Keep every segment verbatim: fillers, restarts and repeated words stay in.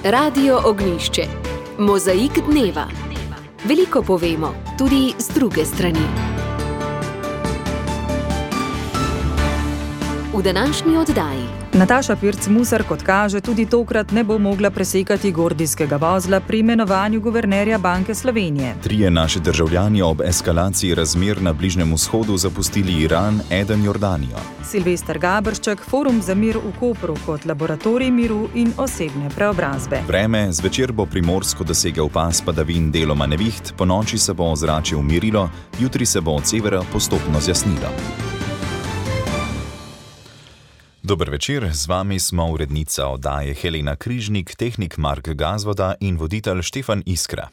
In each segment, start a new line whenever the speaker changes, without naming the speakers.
Radio Ognjišče. Mozaik dneva. Veliko povemo, tudi z druge strani. V današnji oddaji
Nataša Pirc Musar, kot kaže, tudi tokrat ne bo mogla presekati gordijskega vozla pri imenovanju guvernerja Banke Slovenije.
Trije naši državljani ob eskalaciji razmer na Bližnjem vzhodu zapustili Iran, eden Jordanijo.
Silvester Gabršček, Forum za mir v Kopru kot laboratorij miru in osebne preobrazbe.
Vreme, zvečer bo primorsko dosegel pas padavin, deloma neviht, ponoči se bo ozračje umirilo, jutri se bo od severa postopno zjasnilo. Dober večer, z vami smo urednica oddaje Helena Križnik, tehnik Mark Gazvoda in voditelj Štefan Iskra.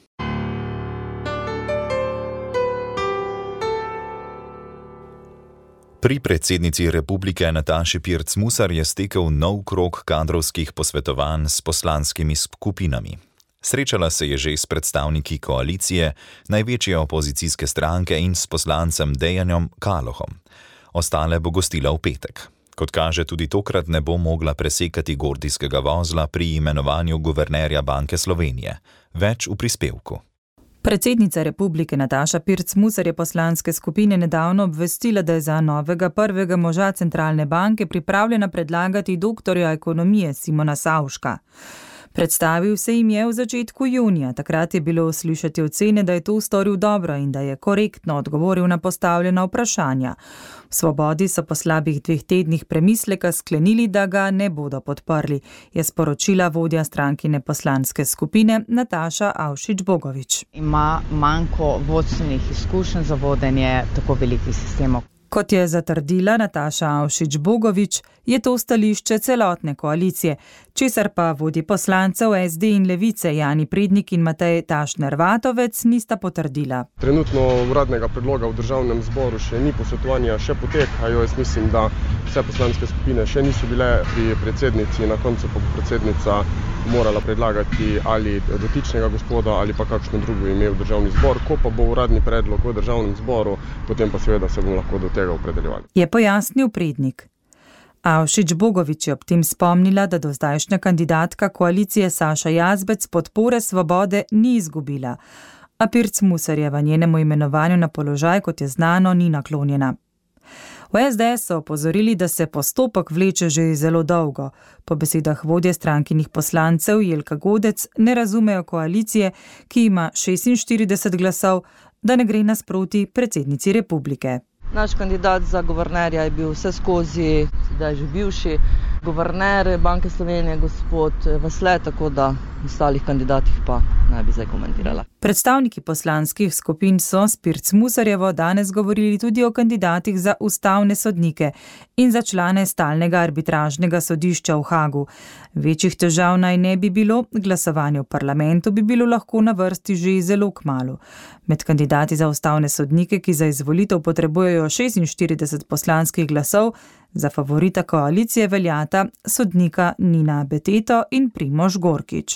Pri predsednici republike Nataši Pirc Musar je stekel nov krog kadrovskih posvetovanj s poslanskimi skupinami. Srečala se je že s predstavniki koalicije, največje opozicijske stranke in s poslancem Dejanom Kalohom. Ostale bo gostila v petek. Kot kaže, tudi tokrat ne bo mogla presekati gordijskega vozla pri imenovanju guvernerja Banke Slovenije. Več v prispevku.
Predsednica republike Nataša Pirc Musar je poslanske skupine nedavno obvestila, da je za novega prvega moža centralne banke pripravljena predlagati doktorja ekonomije Simona Savška. Predstavil se jim je v začetku junija. Takrat je bilo slišati ocene, da je to storil dobro in da je korektno odgovoril na postavljena vprašanja. V Svobodi so po slabih dveh tednih premisleka sklenili, da ga ne bodo podprli, je sporočila vodja strankine poslanske skupine Nataša Avšič Bogovič.
Ima manjko vodstvenih izkušenj za vodenje tako velikih sistemov.
Kot je zatrdila Nataša Avšič Bogovič, je to stališče celotne koalicije, česar pa vodji poslancev es de in Levice Jani Prednik in Matej Tašner Vatovec nista potrdila.
Trenutno uradnega predloga v državnem zboru še ni, posvetovanja še potekajo. Jaz mislim, da vse poslanske skupine še niso bile pri predsednici, na koncu pa bo predsednica morala predlagati ali dotičnega gospoda ali pa kakšno drugo ime v državni zbor. Ko pa bo uradni predlog v državnem zboru, potem pa seveda se bomo lahko do tega opredeljevali.
Je pojasnil Prednik. Avšič Bogovič je ob tem spomnila, da do zdajšnja kandidatka koalicije Saša Jazbec podpore Svobode ni izgubila, a Pirc Musarjeva njenemu imenovanju na položaj, kot je znano, ni naklonjena. V es de es so opozorili, da se postopek vleče že zelo dolgo. Po besedah vodje strankinih poslancev Jelka Godec ne razumejo koalicije, ki ima šestinštirideset glasov, da ne gre nasproti predsednici republike.
Naš kandidat za guvernerja je bil vse skozi, sedaj že bivši guverner Banke Slovenije, gospod Vasle, tako da ostalih kandidatih pa ne bi zdaj komentirala.
Predstavniki poslanskih skupin so s Pirc Musarjevo danes govorili tudi o kandidatih za ustavne sodnike in za člane stalnega arbitražnega sodišča v Hagu. Večjih težav naj ne bi bilo, glasovanje v parlamentu bi bilo lahko na vrsti že zelo kmalu. Med kandidati za ustavne sodnike, ki za izvolitev potrebujejo šestinštirideset poslanskih glasov, za favorita koalicije veljata sodnika Nina Beteto in Primož Gorkič.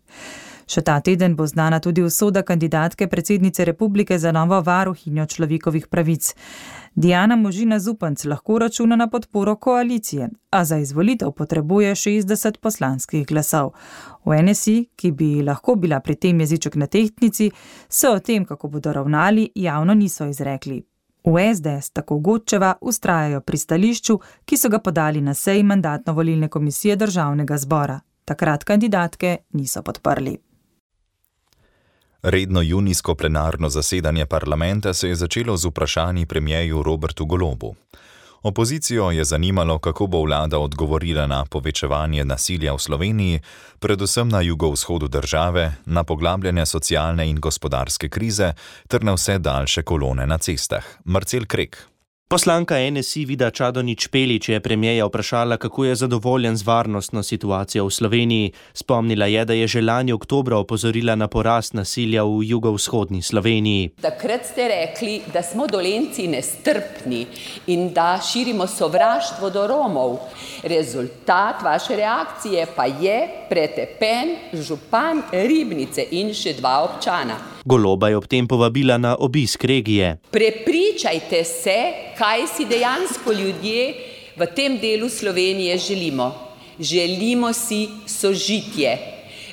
Še ta teden bo znana tudi usoda kandidatke predsednice republike za novo varuhinjo človekovih pravic. Diana Možina Zupanc lahko računa na podporo koalicije, a za izvolitev potrebuje šestdeset poslanskih glasov. V en es i, ki bi lahko bila pri tem jeziček na tehtnici, se o tem, kako bodo ravnali, javno niso izrekli. V es de es tako Godčeva vztrajajo pri stališču, ki so ga podali na seji mandatno-volilne komisije državnega zbora. Takrat kandidatke niso podprli.
Redno junijsko plenarno zasedanje parlamenta se je začelo z vprašanji premierju Robertu Golobu. Opozicijo je zanimalo, kako bo vlada odgovorila na povečevanje nasilja v Sloveniji, predvsem na jugovzhodu države, na poglabljanje socialne in gospodarske krize ter na vse daljše kolone na cestah. Marcel Krek.
Poslanka en es i Vida Čadonič Špelič je premierja vprašala, kako je zadovoljen z varnostno situacijo v Sloveniji. Spomnila je, da je že lani oktobra opozorila na porast nasilja v jugovzhodni Sloveniji.
Takrat ste rekli, da smo Dolenjci nestrpni in da širimo sovraštvo do Romov. Rezultat vaše reakcije pa je pretepen župan Ribnice in še dva občana.
Goloba je ob tem povabila na obisk regije.
Prepričajte se, kaj si dejansko ljudje v tem delu Slovenije želimo. Želimo si sožitje.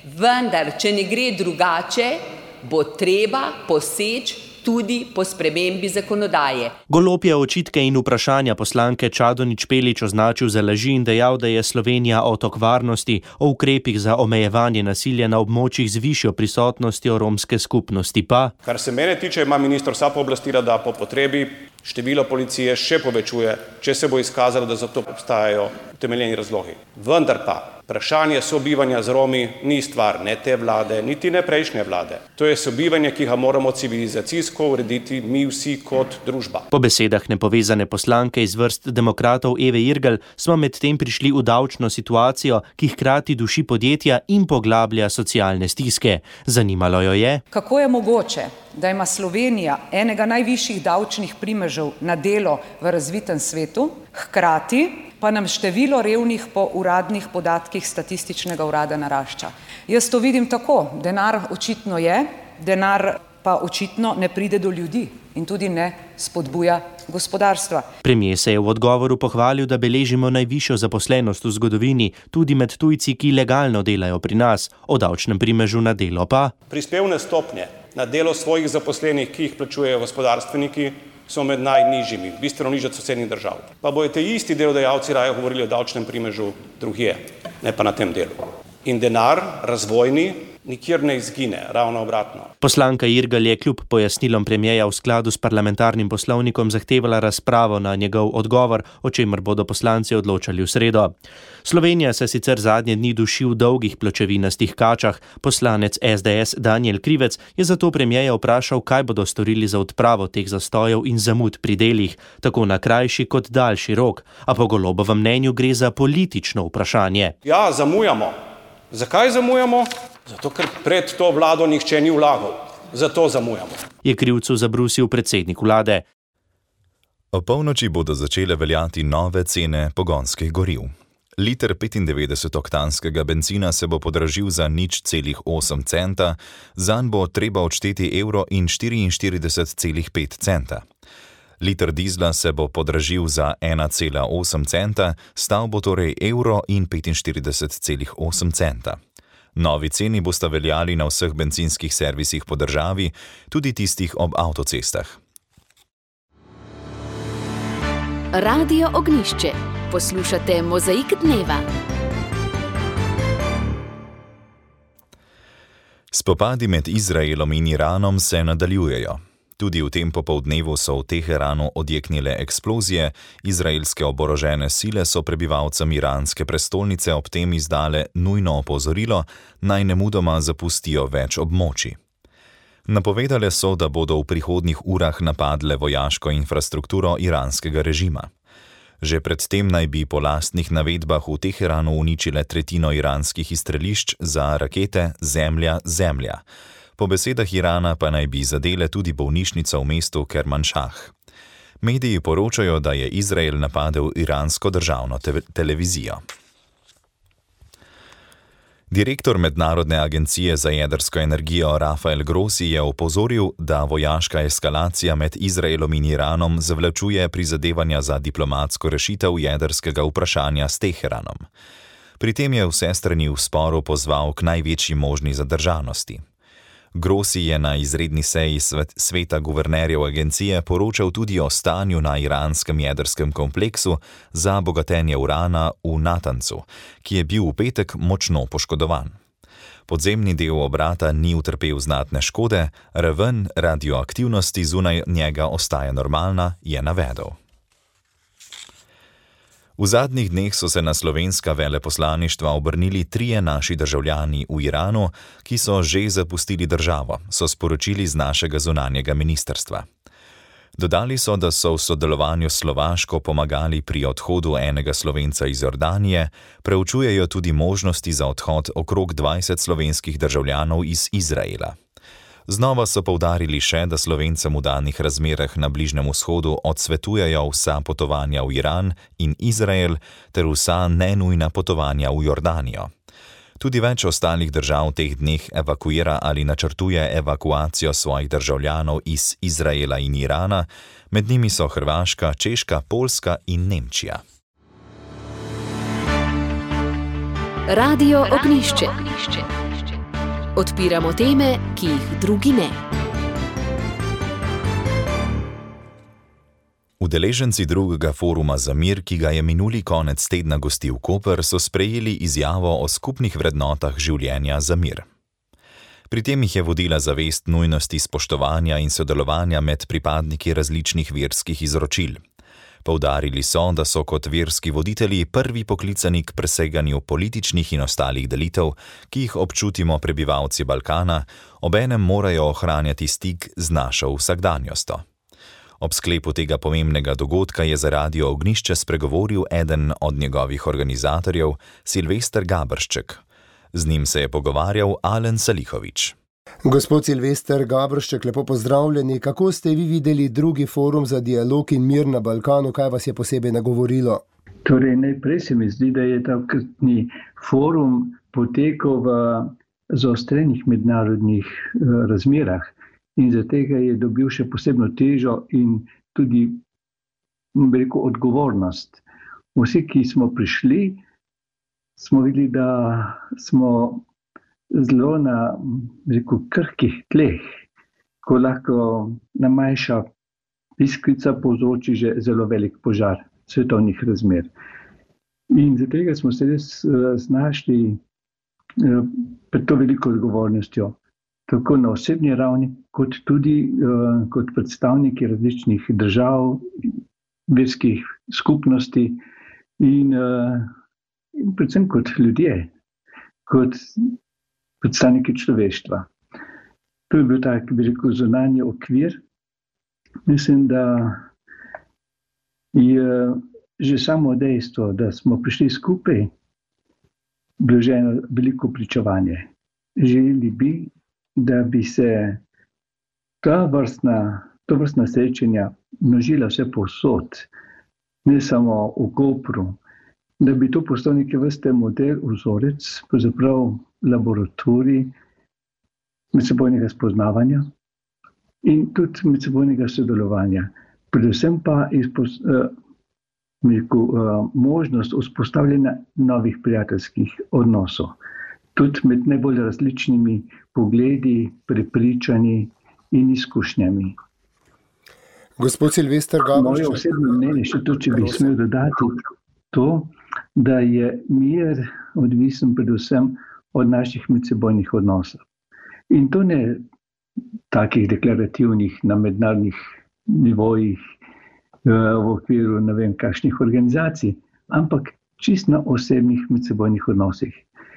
Vendar, če ne gre drugače, bo treba poseči tudi po spremembi zakonodaje.
Golob je očitke in vprašanja poslanke Čadonič Špelič označil za laži in dejal, da je Slovenija otok varnosti, o ukrepih za omejevanje nasilja na območjih z višjo prisotnostjo romske skupnosti pa.
Kar se mene tiče, ima minister vsa pooblastila, da po potrebi število policije še povečuje, če se bo izkazalo, da za to obstajajo utemeljeni razlogi. Vendar pa vprašanje sobivanja z Romi ni stvar ne te vlade, niti ne prejšnje vlade. To je sobivanje, ki ga moramo civilizacijsko urediti mi vsi kot družba.
Po besedah nepovezane poslanke iz vrst demokratov Eve Irgl smo medtem prišli v davčno situacijo, ki hkrati duši podjetja in poglablja socialne stiske. Zanimalo jo je,
kako je mogoče, da ima Slovenija enega najvišjih davčnih primežev na delo v razvitem svetu, hkrati pa nam število revnih po uradnih podatkih statističnega urada narašča. Jaz to vidim tako, denar očitno je, denar pa očitno ne pride do ljudi in tudi ne spodbuja gospodarstva.
Premier se je v odgovoru pohvalil, da beležimo najvišjo zaposlenost v zgodovini, tudi med tujci, ki legalno delajo pri nas, o davčnem primežu na delo pa.
Prispevne stopnje na delo svojih zaposlenih, ki jih plačujejo gospodarstveniki, so med najnižjimi, bistveno nižje od sosednjih držav. Pa bojo te isti delodajalci raje govorili o davčnem primežu drugje, ne pa na tem delu. In denar, razvojni, nikjer ne izgine, ravno obratno.
Poslanka Irgl je kljub pojasnilom premierja v skladu s parlamentarnim poslovnikom zahtevala razpravo na njegov odgovor, o čemer bodo poslanci odločali v sredo. Slovenija se sicer zadnje dni duši v dolgih pločevinastih kačah. Poslanec S D S Danijel Krivec je zato premierja vprašal, kaj bodo storili za odpravo teh zastojev in zamud pri delih, tako na krajši kot daljši rok. A po Golobovem mnenju gre za politično vprašanje.
Ja, zamujamo. Zakaj zamujamo? Zato, ker pred to vlado nihče ni vlagal. Zato zamujamo.
Je krivcu zabrusil predsednik vlade.
O polnoči bodo začele veljati nove cene pogonskih goriv. Liter petindevetdesetoktanskega bencina se bo podražil za nič celih osem centa, zanj bo treba odšteti evro in štiriinštirideset celih pet centa. Liter dizla se bo podražil za ena cela osem centa, stal bo torej evro in petinštirideset celih osem centa. Novi ceni bosta veljali na vseh bencinskih servisih po državi, tudi tistih ob avtocestah.
Radio Ognjišče. Poslušate Mozaik dneva.
Spopadi med Izraelom in Iranom se nadaljujejo. Tudi v tem popoldnevu so v Teheranu odjeknile eksplozije, izraelske oborožene sile so prebivalcem iranske prestolnice ob tem izdale nujno opozorilo, naj nemudoma zapustijo več območij. Napovedale so, da bodo v prihodnjih urah napadle vojaško infrastrukturo iranskega režima. Že predtem naj bi po lastnih navedbah v Teheranu uničile tretjino iranskih izstrelišč za rakete Zemlja-Zemlja. Po besedah Irana pa naj bi zadele tudi bolnišnico v mestu Kermanšah. Mediji poročajo, da je Izrael napadel iransko državno te- televizijo. Direktor Mednarodne agencije za jedrsko energijo Rafael Grossi je opozoril, da vojaška eskalacija med Izraelom in Iranom zavlačuje prizadevanja za diplomatsko rešitev jedrskega vprašanja s Teheranom. Pri tem je vse strani v sporu pozval k največji možni zadržanosti. Grossi je na izredni seji svet, sveta guvernerjev agencije poročal tudi o stanju na iranskem jedrskem kompleksu za bogatenje urana v Natancu, ki je bil v petek močno poškodovan. Podzemni del obrata ni utrpel znatne škode, raven radioaktivnosti zunaj njega ostaja normalna, je navedel. V zadnjih dneh so se na slovenska veleposlaništva obrnili trije naši državljani v Iranu, ki so že zapustili državo, so sporočili z našega zunanjega ministrstva. Dodali so, da so v sodelovanju s Slovaško pomagali pri odhodu enega Slovenca iz Jordanije, preučujejo tudi možnosti za odhod okrog dvajset slovenskih državljanov iz Izraela. Znova so poudarili še, da Slovencem v danih razmerah na Bližnjem vzhodu odsvetujejo vsa potovanja v Iran in Izrael ter vsa nenujna potovanja v Jordanijo. Tudi več ostalih držav v teh dneh evakuira ali načrtuje evakuacijo svojih državljanov iz Izraela in Irana, med njimi so Hrvaška, Češka, Poljska in Nemčija.
Radio Ognjišče. Odpiramo teme, ki jih drugi ne.
Udeleženci drugega foruma za mir, ki ga je minuli konec tedna gostil Koper, so sprejeli izjavo o skupnih vrednotah življenja za mir. Pri tem jih je vodila zavest nujnosti spoštovanja in sodelovanja med pripadniki različnih verskih izročil. Poudarili so, da so kot verski voditelji prvi poklicani k preseganju političnih in ostalih delitev, ki jih občutimo prebivalci Balkana, obenem morajo ohranjati stik z našo vsakdanjostjo. Ob sklepu tega pomembnega dogodka je za Radio Ognjišče spregovoril eden od njegovih organizatorjev, Silvester Gabršček. Z njim se je pogovarjal Alen Salihović.
Gospod Silvester Gabršček, lepo pozdravljeni. Kako ste vi videli drugi forum za dialog in mir na Balkanu? Kaj vas je posebej nagovorilo?
Torej, najprej se mi zdi, da je takratni forum potekal v zaostrenih mednarodnih uh, razmerah. In za tega je dobil še posebno težo in tudi, bi rekel, odgovornost. Vsi, ki smo prišli, smo videli, da smo zelo na, bi rekel, krhkih tleh, ko lahko najmanjša iskrica povzroči že zelo velik požar svetovnih razmer. In za tega smo se res uh, znašli uh, pred to veliko odgovornostjo. Tako na osebni ravni, kot tudi uh, kot predstavniki različnih držav, verskih skupnosti in, uh, in predvsem kot ljudje, kot predstavniki človeštva. To je bil tak, bi rekel, zunanji okvir. Mislim, da je že samo dejstvo, da smo prišli skupaj, bilo že eno veliko pričevanje. Želeli bi, da bi se ta vrstna, to vrstna srečanja množila vse povsod, ne samo v Kopru, da bi to postal neke vrste model, vzorec, pravzaprav laboratorij medsebojnega spoznavanja in tudi medsebojnega sodelovanja. Predvsem pa izpos, uh, rekel, uh, možnost vzpostavljanja novih prijateljskih odnosov. Tudi med najbolj različnimi pogledi, prepričanji in izkušnjami.
Gospod Silvester Gabršček.
Moje osebno mnenje, še to, če bi smel dodati, to, da je mir odvisen predvsem od naših medsebojnih odnosov. In to ne takih deklarativnih na mednarodnih nivojih v okviru ne vem kakšnih organizacij, ampak čisto na osebnih medsebojnih odnosih.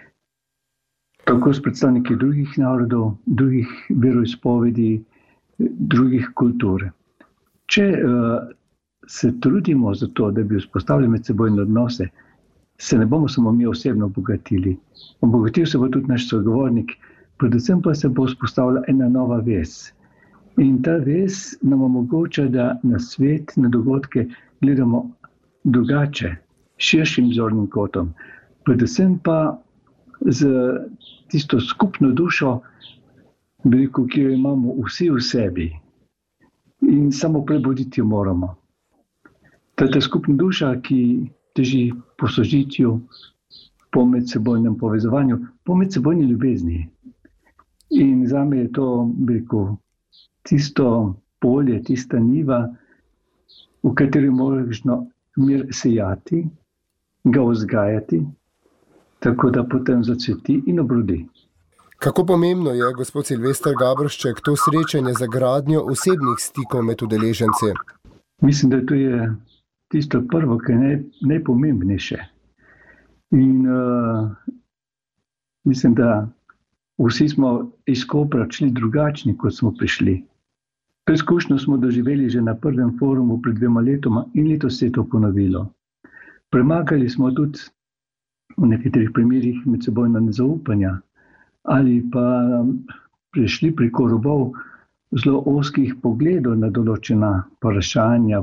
Tako s predstavniki drugih narodov, drugih veroizpovedi, drugih kultur. Če uh, se trudimo za to, da bi vzpostavili medsebojne odnose, se ne bomo samo mi osebno obogatili. Obogatil se bo tudi naš sogovornik, predvsem pa se bo vzpostavila ena nova vez. In ta vez nam omogoča, da na svet, na dogodke gledamo drugače, širšim zornim kotom. Predvsem pa z tisto skupno dušo, veliko, ki jo imamo vsi v sebi. In samo prebuditi jo moramo. Ta, ta skupna duša, ki teži po sožitju, po medsebojnem povezovanju, po medsebojni ljubezni. In zame je to, veliko, tisto polje, tista njiva, v kateri možno mir sejati, ga vzgajati, tako da potem zacveti in obrodi.
Kako pomembno je, gospod Silvester Gabršček, to srečanje za gradnjo osebnih stikov med udeleženci?
Mislim, da to je tisto prvo, ki je naj, najpomembnejše. In uh, mislim, da vsi smo iz Kopra šli drugačni, kot smo prišli. Preizkušnjo smo doživeli že na prvem forumu pred dvema letoma in letos se je to ponovilo. Premagali smo tudi v nekaterih primerih medsebojna nezaupanja ali pa prišli preko robov zelo ozkih pogledov na določena vprašanja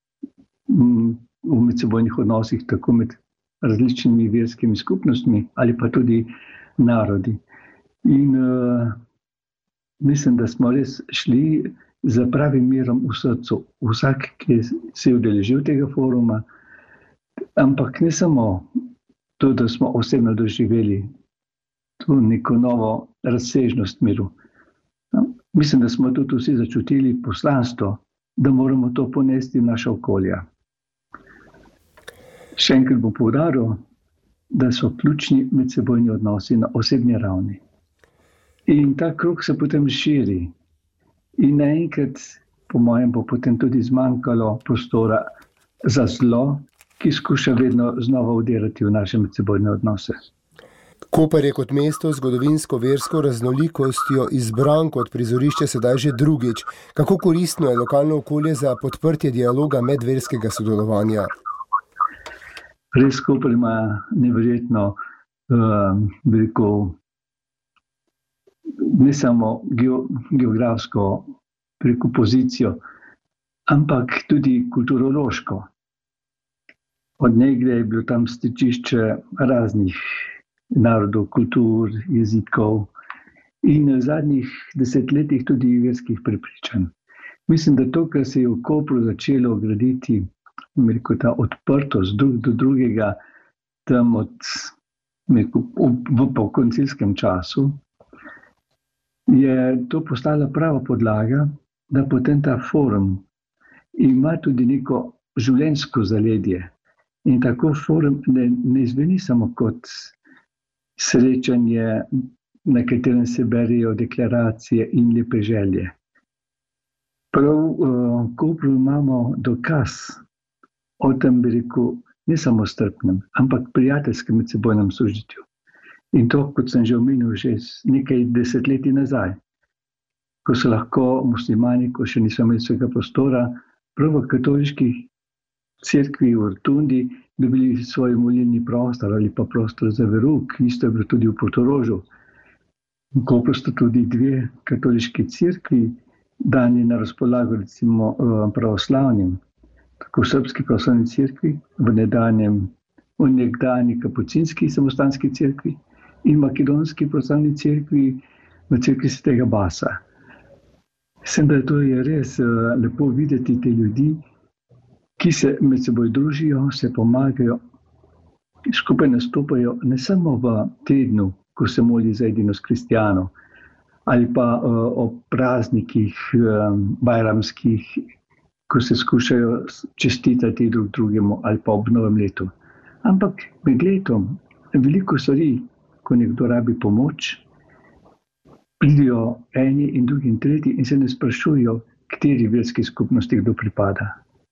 v medsebojnih odnosih, tako med različnimi verskimi skupnostmi ali pa tudi narodi. In uh, mislim, da smo res šli za pravim mirom v srcu. Vsak, ki se je udeležil tega foruma, ampak ne samo to, da smo osebno doživeli to neko novo razsežnost miru. No, mislim, da smo tudi vsi začutili poslanstvo, da moramo to ponesti v naša okolja. Še enkrat bom poudaril, da so ključni medsebojni odnosi na osebni ravni. In ta krog se potem širi. In naenkrat, po mojem, bo potem tudi zmanjkalo prostora za zlo, ki skuša vedno znova vdirati v naše medsebojne odnose.
Koper je kot mesto z zgodovinsko-versko raznolikostjo izbran kot prizorišče sedaj že drugič. Kako koristno je lokalno okolje za podprtje dialoga medverskega sodelovanja?
Res Koper ima neverjetno uh, veliko, ne samo geo, geografsko preko pozicijo, ampak tudi kulturološko. Od nekdaj je bilo tam stičišče raznih narodov, kultur, jezikov in v zadnjih desetletjih tudi verskih prepričanj. Mislim, da to, kar se je v Kopru začelo graditi, rekel, ta odprtost drug do drugega, tam od, rekel, v pokoncilskem času, je to postala prava podlaga, da potem ta forum ima tudi neko življenjsko zaledje. In tako forum ne, ne zveni samo kot srečanje, na katerem se berijo deklaracije in lepe želje. Prav v Kopru imamo dokaz o tem, bi rekel, ne samo strpnem, ampak prijateljskem medsebojnem sožitju. In to, kot sem že omenil, že nekaj desetletij nazaj, ko so lahko muslimani, ko še niso imeli svojega prostora, prav v katoliških cerkvi v Rotundi dobili svoj molilni prostor ali pa prostor za verouk, isto je bilo tudi v Portorožu. V Kopru sta tudi dve katoliški cerkvi dani na razpolago, recimo pravoslavnim, tako v Srbski pravoslavni cerkvi, v nedanjem, v nekdanji kapucinski samostanski cerkvi in makedonski pravoslavni cerkvi v cerkvi svetega Basa. Mislim, da to je res lepo videti te ljudi, ki se med seboj družijo, se pomagajo, skupaj nastopajo ne samo v tednu, ko se moli za edinost kristjanov, ali pa uh, ob praznikih uh, bajramskih, ko se skušajo čestitati drug drugemu, ali pa ob novem letu. Ampak med letom veliko stvari, ko nekdo rabi pomoč, pridijo eni in drugi in tretji in se ne sprašujejo, kateri verski skupnosti kdo pripada.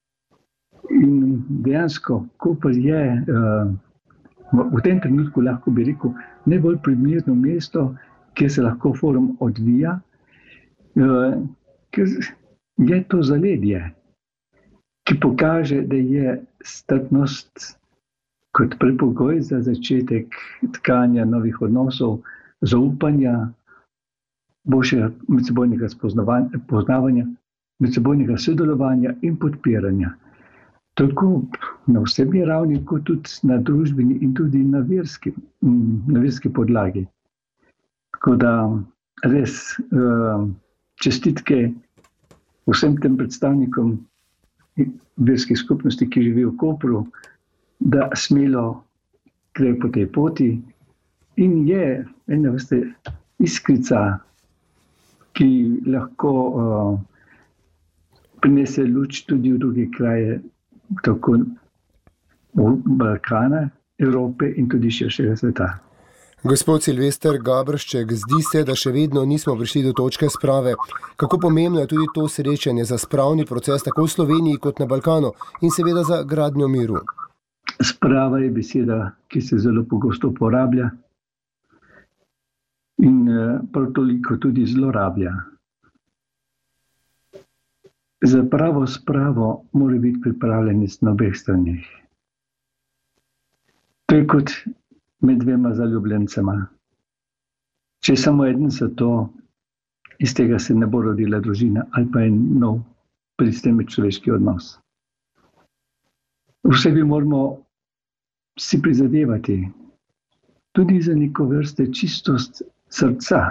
In dejansko, Koper je uh, v tem trenutku, lahko bi rekel, najbolj primerno mesto, kjer se lahko forum odvija, uh, ker je to zaledje, ki pokaže, da je strpnost kot predpogoj za začetek tkanja novih odnosov, zaupanja, boljšega medsebojnega poznavanja, medsebojnega sodelovanja in podpiranja. Tako na osebni ravni, kot tudi na družbeni in tudi na verski, na verski podlagi. Tako da res čestitke vsem tem predstavnikom verskih skupnosti, ki živijo v Kopru, da smelo grejo po tej poti in je ena vrste iskrica, ki lahko uh, prinese luč tudi v druge kraje, tako Balkana, Evrope in tudi širšega sveta.
Gospod Silvester Gabršček, zdi se, da še vedno nismo prišli do točke sprave. Kako pomembno je tudi to srečanje za spravni proces tako v Sloveniji kot na Balkanu in seveda za gradnjo miru?
Sprava je beseda, ki se zelo pogosto uporablja in prav toliko tudi zlorablja. Za pravo spravo mora biti pripravljenost na obeh stranih. To je kot med dvema zaljubljencema. Če samo eden za to, iz tega se ne bo rodila družina ali pa en nov pristen človeški odnos. Vse bi moramo si prizadevati tudi za neko vrste čistost srca.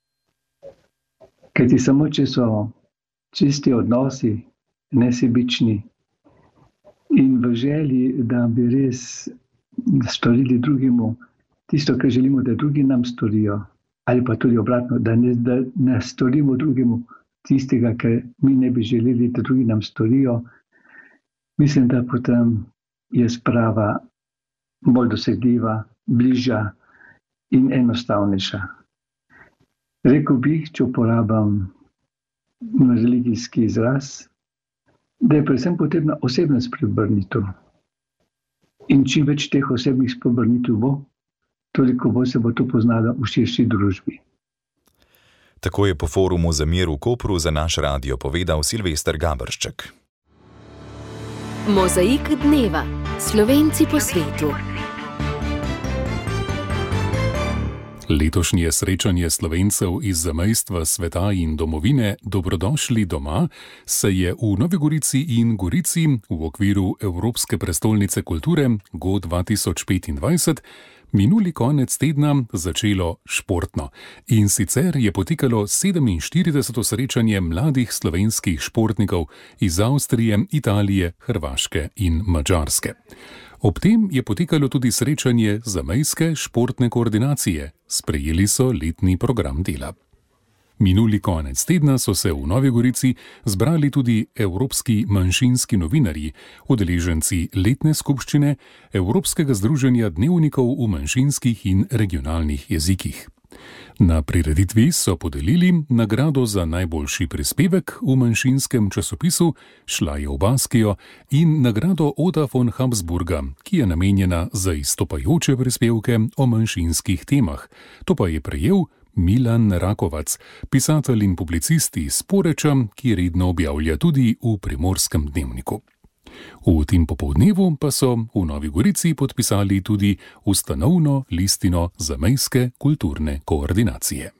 Kajti samo, če so čisti odnosi, nesebični in v želji, da bi res storili drugemu tisto, kar želimo, da drugi nam storijo, ali pa tudi obratno, da ne, da ne storimo drugemu tistega, kar mi ne bi želeli, da drugi nam storijo, mislim, da potem je sprava bolj dosegljiva, bližja in enostavnejša. Rekel bi, če uporabim religijski izraz, da je predvsem potrebna osebna spreobrnitev. In čim več teh osebnih spreobrnitev bo, toliko bolj se bo to poznalo v širši družbi.
Tako je po forumu za mir v Kopru za naš radio povedal Silvester Gabršček.
Mozaik dneva. Slovenci po svetu.
Letošnje srečanje Slovencev iz zamejstva, sveta in domovine Dobrodošli doma se je v Novi Gorici in Gorici v okviru Evropske prestolnice kulture G O dva tisoč petindvajset minuli konec tedna začelo športno. In sicer je potekalo sedeminštirideseto srečanje mladih slovenskih športnikov iz Avstrije, Italije, Hrvaške in Madžarske. Ob tem je potekalo tudi srečanje zamejske športne koordinacije. Sprejeli so letni program dela. Minuli konec tedna so se v Novi Gorici zbrali tudi evropski manjšinski novinarji, udeleženci letne skupščine Evropskega združenja dnevnikov v manjšinskih in regionalnih jezikih. Na prireditvi so podelili nagrado za najboljši prispevek v manjšinskem časopisu, šla je v Baskijo, in nagrado Oda von Habsburga, ki je namenjena za izstopajoče prispevke o manjšinskih temah. To pa je prejel Milan Rakovac, pisatelj in publicist iz Poreča, ki redno objavlja tudi v Primorskem dnevniku. V tem popoldnevu pa so v Novi Gorici podpisali tudi ustanovno listino zamejske kulturne koordinacije.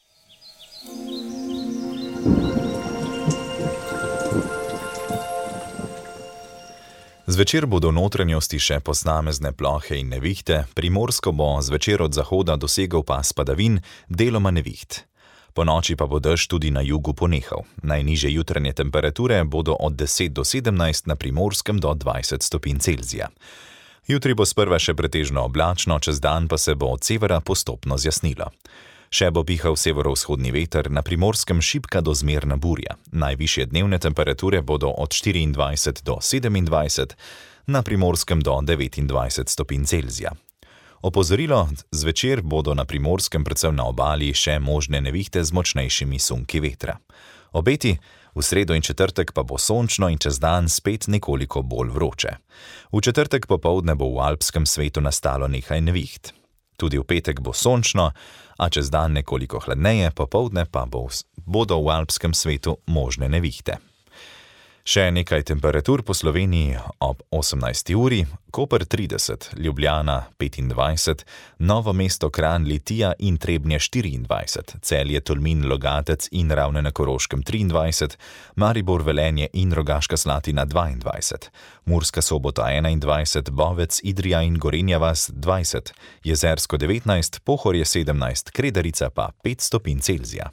Zvečer bodo v notranjosti še posamezne plohe in nevihte, Primorsko bo zvečer od zahoda dosegel pas padavin, deloma neviht. Po noči pa bo dež tudi na jugu ponehal. Najnižje jutranje temperature bodo od deset do sedemnajst, na Primorskem do dvajset stopinj Celzija. Jutri bo sprva še pretežno oblačno, čez dan pa se bo od severa postopno zjasnilo. Še bo pihal severovzhodni veter, na Primorskem šibka do zmerna burja. Najvišje dnevne temperature bodo od štiriindvajset do sedemindvajset, na Primorskem do devetindvajset stopinj Celzija. Opozorilo, zvečer bodo na Primorskem predvsem na obali še možne nevihte z močnejšimi sunki vetra. Obeti, v sredo in četrtek pa bo sončno in čez dan spet nekoliko bolj vroče. V četrtek popoldne bo v alpskem svetu nastalo nekaj neviht. Tudi v petek bo sončno, a čez dan nekoliko hladneje, popoldne pa bo, bodo v alpskem svetu možne nevihte. Še nekaj temperatur po Sloveniji ob osemnajsti uri, Koper trideset, Ljubljana petindvajset, Novo mesto, Kranj, Litija in Trebnje štiriindvajset, Celje, Tolmin, Logatec in Ravne na Koroškem triindvajset, Maribor, Velenje in Rogaška Slatina dvaindvajset, Murska Sobota enaindvajset, Bovec, Idrija in Gorenja vas dvajset, Jezersko devetnajst, Pohorje sedemnajst, Kredarica pa pet stopinj Celzija.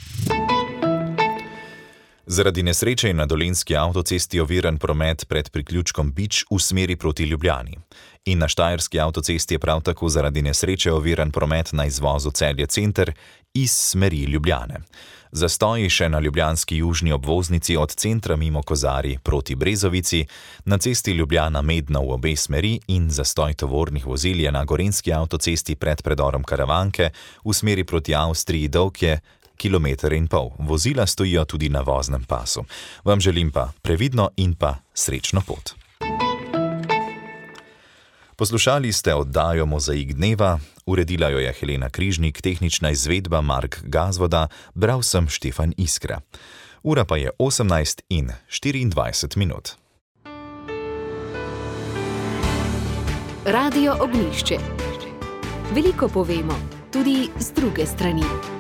Zaradi nesreče je na dolenjski avtocesti oviran promet pred priključkom Bič v smeri proti Ljubljani. In na štajerski avtocesti je prav tako zaradi nesreče oviran promet na izvozu Celje center iz smeri Ljubljane. Zastoji še na ljubljanski južni obvoznici od centra mimo Kozarij proti Brezovici, na cesti Ljubljana-Medna v obe smeri in zastoj tovornih vozil je na gorenjski avtocesti pred predorom Karavanke v smeri proti Avstriji Dolkje, kilometer in pol. Vozila stojijo tudi na voznem pasu. Vam želim pa previdno in pa srečno pot. Poslušali ste oddajo Mozaik dneva, uredila jo je Helena Križnik, tehnična izvedba Mark Gazvoda, bral sem Štefan Iskra. Ura pa je osemnajst in štiriindvajset minut.
Radio Ognjišče. Veliko povemo, tudi z druge strani.